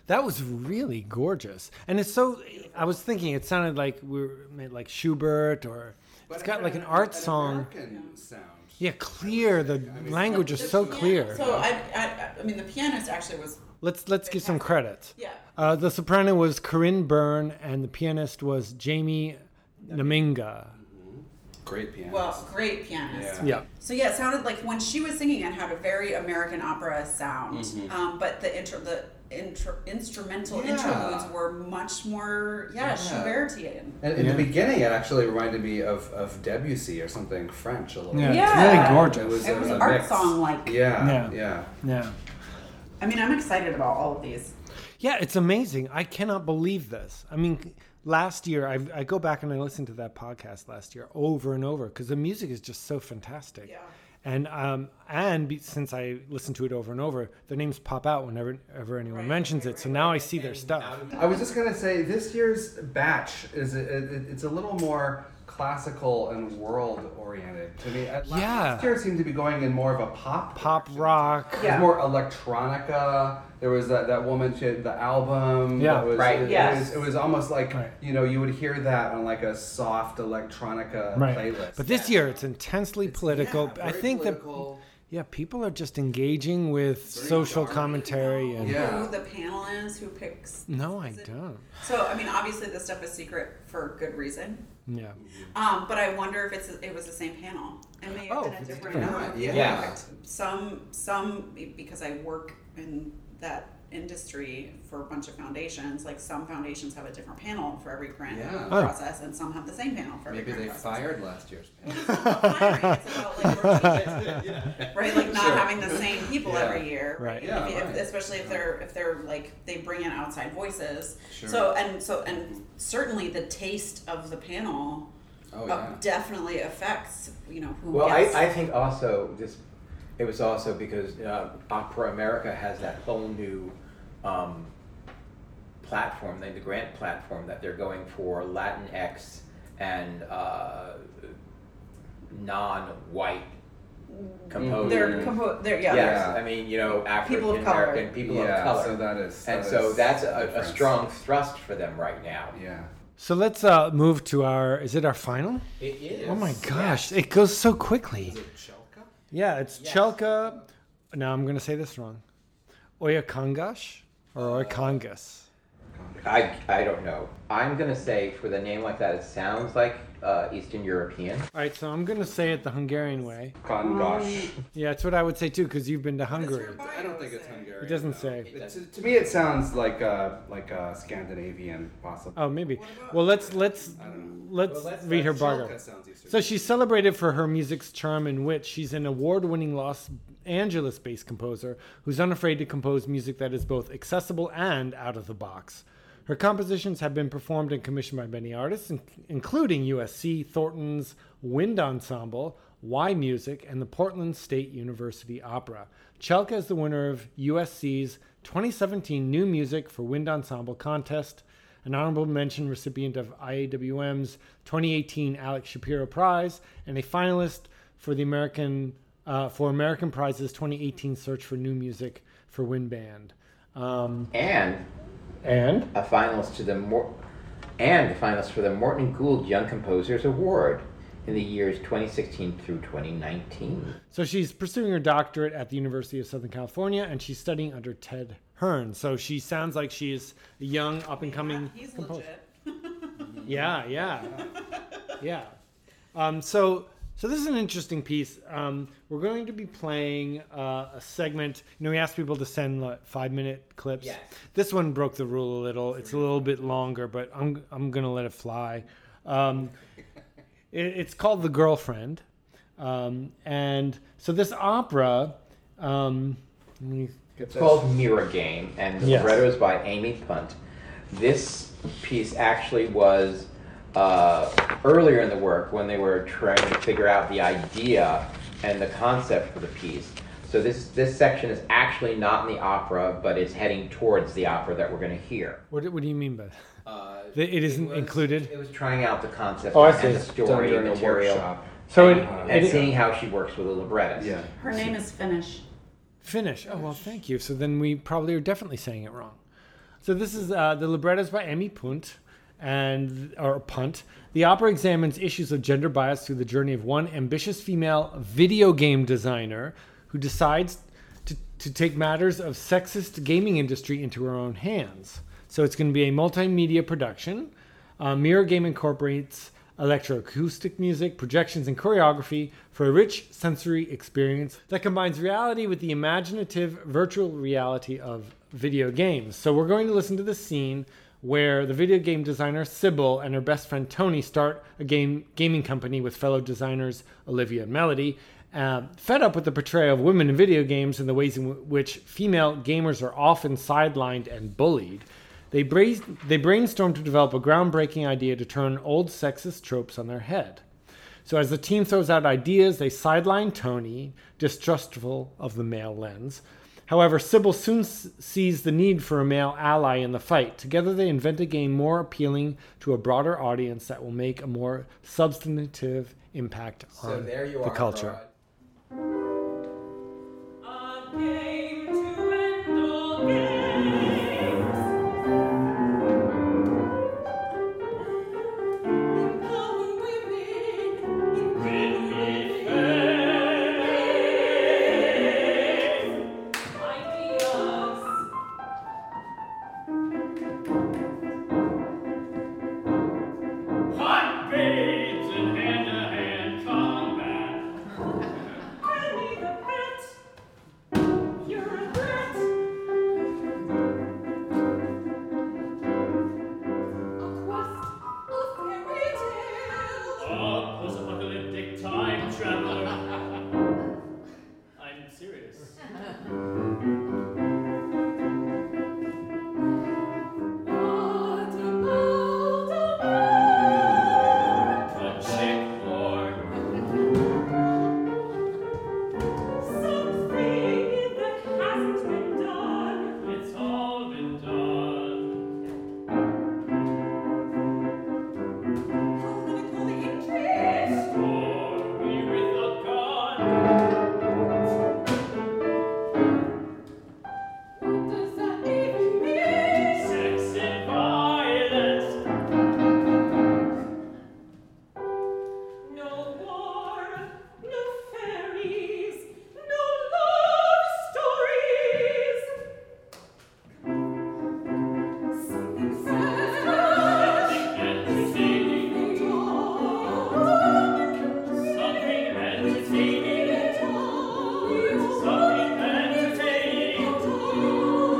That was really gorgeous. And it's so, I was thinking it sounded like we were made like Schubert or But it's got an- like an an- art an song. American sound. Yeah, clear. The language is so clear. So I, I, I mean, the pianist actually was. Let's let's give some credit. Yeah. Uh, the soprano was Corinne Byrne, and the pianist was Jamie Naminga. Great pianist. Well, great pianist. Yeah. Yeah. So yeah, it sounded like when she was singing, it had a very American opera sound. Mhm. Um, but the intro, the intro, instrumental Yeah. interludes were much more, yeah, Yeah. Schubertian. And in Yeah. the beginning, it actually reminded me of, of Debussy or something French a little Yeah, bit. it's Yeah. really gorgeous. It was, It was a art mix. song-like. Yeah, Yeah. yeah. Yeah. I mean, I'm excited about all of these. Yeah, it's amazing. I cannot believe this. I mean, last year, I, I go back and I listened to that podcast last year over and over because the music is just so fantastic. Yeah. And um, and be, since I listen to it over and over, their names pop out whenever ever anyone Right, mentions right, it. So right, now right. I see their stuff. I was just gonna say this year's batch is a, it, it's a little more classical and world oriented to me. Last Yeah. last year seemed to be going in more of a pop Pop direction. rock. It was Yeah. more electronica. There was that, that woman, she had the album. Yeah. that was, Right. It, Yes. it, was, it was almost like, Right. you know, you would hear that on like a soft electronica Right. playlist. But this year, it's intensely political. Yeah, I very think political. that yeah, people are just engaging with Very social dark. commentary and Yeah. Who the panel is, who picks. no, I is it- don't. So, I mean, obviously this stuff is secret for good reason. Yeah. Um, but I wonder if it's it was the same panel. It may have Oh, been if a it's different different. number. Yeah. Yeah. Some some because I work in that industry for a bunch of foundations. Like some foundations have a different panel for every grant Yeah. Oh. process, and some have the same panel for every Maybe grant they process. fired last year's panel. It's not about firing, it's about like rotation, right? Like not Sure. having the same people Yeah. every year, Right. Yeah, If- if- right. especially if they're if they're like they bring in outside voices. Sure. So and so and certainly the taste of the panel Oh, uh, yeah. definitely affects you know who Well, I, gets. I think also this, it was also because uh, Opera America has that whole new um, platform, the, the grant platform that they're going for Latinx and uh, non-white composers. they're compo- they're yeah. Yes, Yeah. I mean, you know, African People of color. American people yeah, of color. so that is. and that so is that's a, a difference. strong thrust for them right now. Yeah. So let's uh, move to our. Is it our final? It is. Oh my gosh, it goes so quickly. Is it Chelka? Yeah, it's Yes. Chelka. Now I'm going to say this wrong. Oyakangash or Oyakangas? I, I don't know. I'm going to say for the name like that, it sounds like uh, Eastern European. All right, so I'm going to say it the Hungarian way. Kongosh. Yeah, that's what I would say too, because you've been to Hungary. I don't think it's Hungarian. It doesn't no. say. It- to, to me, it sounds like a like a Scandinavian, possibly. Oh, maybe. Well, let's let's let's Well, let's- read her let's bargo. Chelka sounds Eastern. So she's celebrated for her music's charm and wit. She's an award-winning Los Angeles-based composer who's unafraid to compose music that is both accessible and out of the box. Her compositions have been performed and commissioned by many artists, in- including U S C, Thornton's Wind Ensemble, Y Music, and the Portland State University Opera. Chelka is the winner of U S C's twenty seventeen New Music for Wind Ensemble contest, an honorable mention recipient of I A W M's twenty eighteen Alex Shapiro Prize, and a finalist for the American uh, for American Prize's twenty eighteen Search for New Music for Wind Band. Um, And and a finalist to the Mor- and a finalist for the Morton and Gould Young Composers Award in the years twenty sixteen through twenty nineteen. so she's pursuing her doctorate at the University of Southern California, and she's studying under Ted Hearn. So she sounds like she's a young, up-and-coming He's composer. legit. Yeah, yeah, yeah. Um, so, so this is an interesting piece. Um, we're going to be playing uh, a segment. You know, we asked people to send like, five-minute clips. Yes. This one broke the rule a little. It's a little bit longer, but I'm I'm gonna let it fly. Um, it, it's called The Girlfriend, um, and so this opera. Um, let me get It's this. called Mirror Game, and the Yes. libretto is by Amy Punt. This piece actually was uh, earlier in the work when they were trying to figure out the idea and the concept for the piece. So this this section is actually not in the opera, but it's heading towards the opera that we're going to hear. What, do- what do you mean by that? Uh, That it isn't was- included? It was trying out the concept Oh, I and see. the story During a material, workshop. So and, it, and it, seeing how she works with a librettist. Yeah. Her name is Finnish. Finish. Oh, well, thank you. So then we probably are definitely saying it wrong. So this is uh, the libretto is by Amy Punt, and or Punt. The opera examines issues of gender bias through the journey of one ambitious female video game designer who decides to, to take matters of sexist gaming industry into her own hands. So it's going to be a multimedia production. Uh, Mirror Game incorporates electroacoustic music, projections, and choreography for a rich sensory experience that combines reality with the imaginative virtual reality of video games. So we're going to listen to the scene where the video game designer Sybil and her best friend Tony start a game gaming company with fellow designers Olivia and Melody. Uh, fed up with the portrayal of women in video games and the ways in w- which female gamers are often sidelined and bullied, They, bra- they brainstorm to develop a groundbreaking idea to turn old sexist tropes on their head. So as the team throws out ideas, they sideline Tony, distrustful of the male lens. However, Sybil soon s- sees the need for a male ally in the fight. Together they invent a game more appealing to a broader audience that will make a more substantive impact So on there you the are, culture. Rod. A game to end all games. Empower women. With faith. Ideas. Hot babes in hand-to-hand combat. Friendly the pet. You're a threat. A quest of fairy tales. Oh, post-apocalyptic time traveler. I'm serious. What about A chick war. something that hasn't been done? It's all been done. Political interest. Story with a gun. What does that even mean? Sex and violence. No war, no fairies, no love stories. Something says Entertaining. Something entertaining. Something entertaining.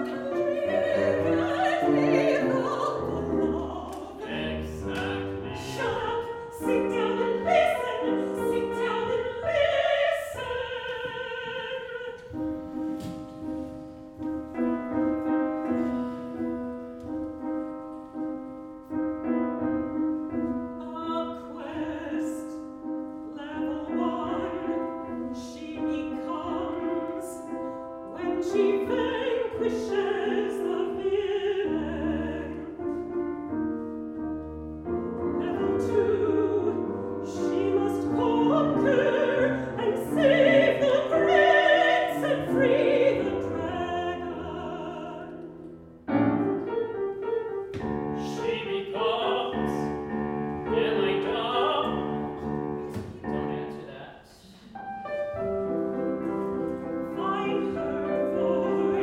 Exactly. Shut up, sit down and listen, sit down and listen. A quest, level one, she becomes when she vanquishes the villain. Level two, she must conquer and save the prince and free the dragon. She becomes Elena. Don't answer that. Find her for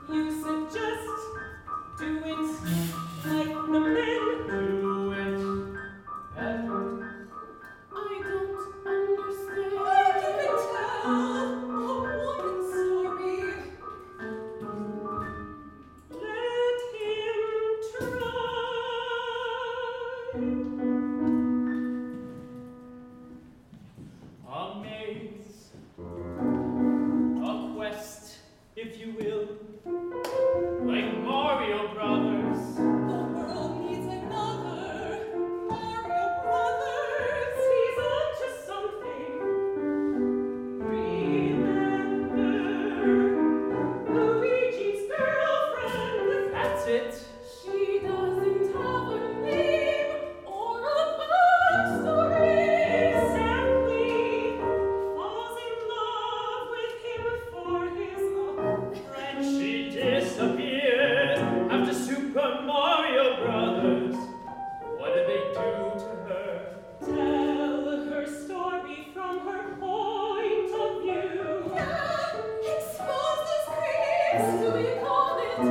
You suggest do it like the men Do it better. I don't understand. I can tell a woman's story. Let him try. A maze, a quest, if you will, like Mario Brothers. The world needs another Mario Brothers. He's onto something. Remember Luigi's girlfriend. That's it. She doesn't have a name or a backstory. Simply falls in love with him for his own friend. She disappeared after Super Mario Brothers. What did they do to her? Tell her story from her point of view. Expose the scripts, do we call it?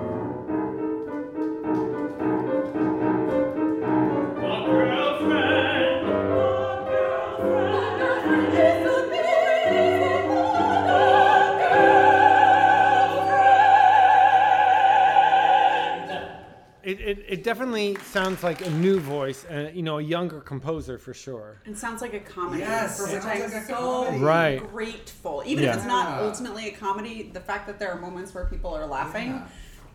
A girlfriend. A girlfriend. Is a beautiful girlfriend. It, it, it definitely sounds like a new voice, and you know, a younger composer for sure. It sounds like a comedy, Yes, for it which sounds I'm like a so comedy. Right. grateful. Even Yeah. if it's not Yeah. ultimately a comedy, the fact that there are moments where people are laughing. Yeah.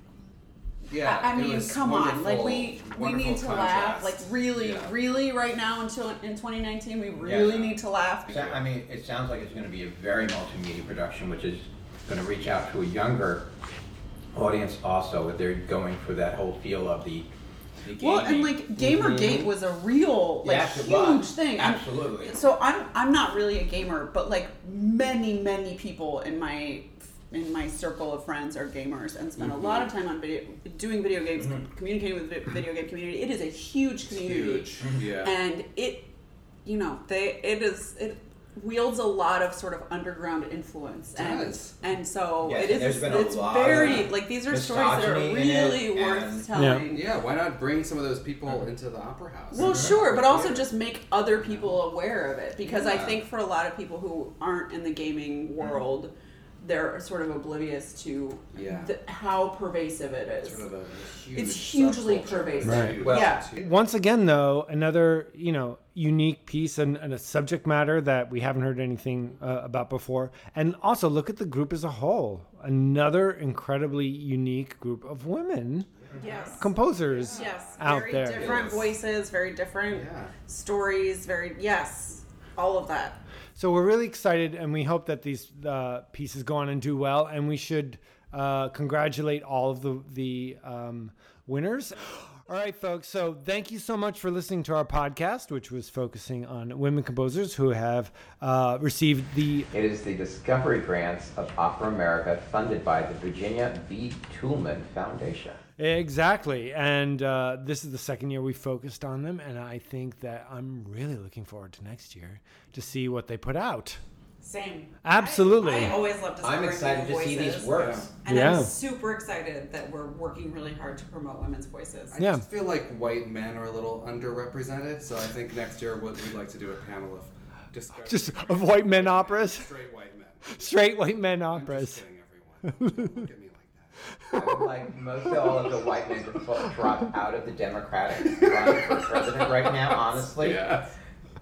Yeah, I, I it mean, was come on, like wonderful- we we wonderful need to laugh. contrast. Like really, Yeah. really, right now until in twenty nineteen, we really Yeah. need to laugh. So, I mean, it sounds like it's going to be a very multimedia production, which is going to reach out to a younger audience also. They're going for that whole feel of the, the gaming. Well, and like Gamergate was a real like Yes, it huge was. thing. And Absolutely. so I'm I'm not really a gamer, but like many many people in my in my circle of friends are gamers and spend Mm-hmm. a lot of time on video doing video games, communicating with the video game community. It is a huge community, Huge. Yeah. and it you know they it is it wields a lot of sort of underground influence, It and does. and so Yes, it is. there's been a It's lot very of like these are stories that are misogyny in it, really worth and- telling. Yeah, why not bring some of those people into the opera house? Well, sure, but also Yeah. just make other people aware of it, because I Yeah. think for a lot of people who aren't in the gaming world, they're sort of oblivious to Yeah. the, how pervasive it is. Sort of a huge It's hugely subculture. pervasive. Right. Huge. Well- Yeah. Once again, though, another you know unique piece and, and a subject matter that we haven't heard anything uh, about before. And also look at the group as a whole. Another incredibly unique group of women Yes. composers Yes. out very there. different Yes. voices, very different Yeah. stories, very yes, all of that. So we're really excited, and we hope that these uh, pieces go on and do well. And we should uh, congratulate all of the the um, winners. All right, folks. So thank you so much for listening to our podcast, which was focusing on women composers who have uh, received the. It is the Discovery Grants of Opera America, funded by the Virginia V. Toolman Foundation. Exactly. And uh, this is the second year we focused on them. And I think that I'm really looking forward to next year to see what they put out. Same. Absolutely. I, I always love discovering I'm excited new to see voices. these works. And Yeah. I'm super excited that we're working really hard to promote women's voices. I Yeah. just feel like white men are a little underrepresented, so I think next year what we'd like to do a panel of discuss Just of white men operas, straight white men. straight white men I'm operas. just kidding, everyone. Don't look at me like that. I would like most of all of the white men to fo- drop out of the Democratic run for president right now, honestly. Yeah.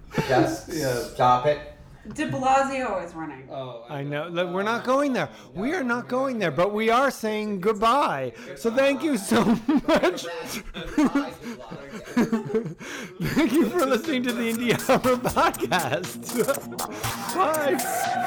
Just Yeah. stop it. De Blasio is running. Oh, I know. Look, we're not going there. We are not going there, but we are saying goodbye. So thank you so much. Thank you for listening to the Indie Opera Podcast. Bye.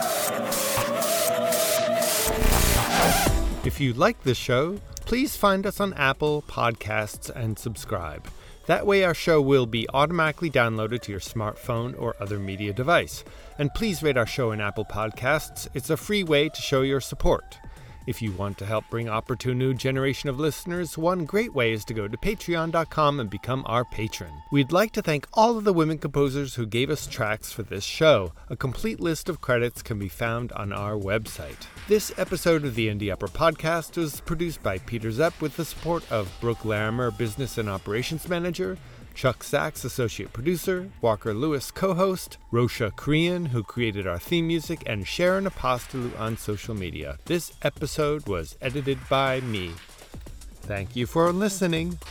If you like the show, please find us on Apple Podcasts and subscribe. That way our show will be automatically downloaded to your smartphone or other media device. And please rate our show in Apple Podcasts. It's a free way to show your support. If you want to help bring opera to a new generation of listeners, one great way is to go to patreon dot com and become our patron. We'd like to thank all of the women composers who gave us tracks for this show. A complete list of credits can be found on our website. This episode of the Indie Opera Podcast was produced by Peter Zepp with the support of Brooke Larimer, Business and Operations Manager, Chuck Sachs, Associate Producer, Walker Lewis, Co-host, Rosha Korean, who created our theme music, and Sharon Apostolou on social media. This episode was edited by me. Thank you for listening.